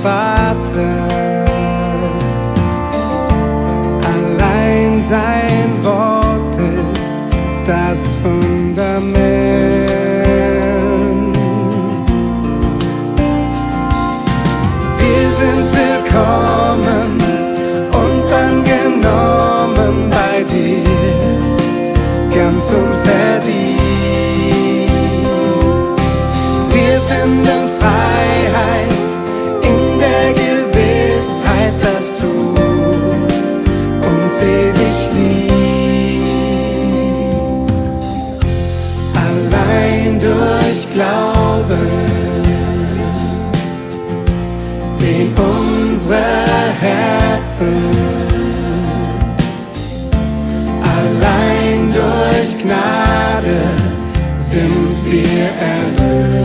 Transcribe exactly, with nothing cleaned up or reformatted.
Vater. Allein sein Wort ist das Fundament. Wir sind willkommen und angenommen bei dir, ganz unverdient. Wir finden Freiheit in der Gewissheit, dass du uns ewig liebst. Allein durch Glauben sehen unsere Herzen. Allein durch Gnade sind wir erlöst.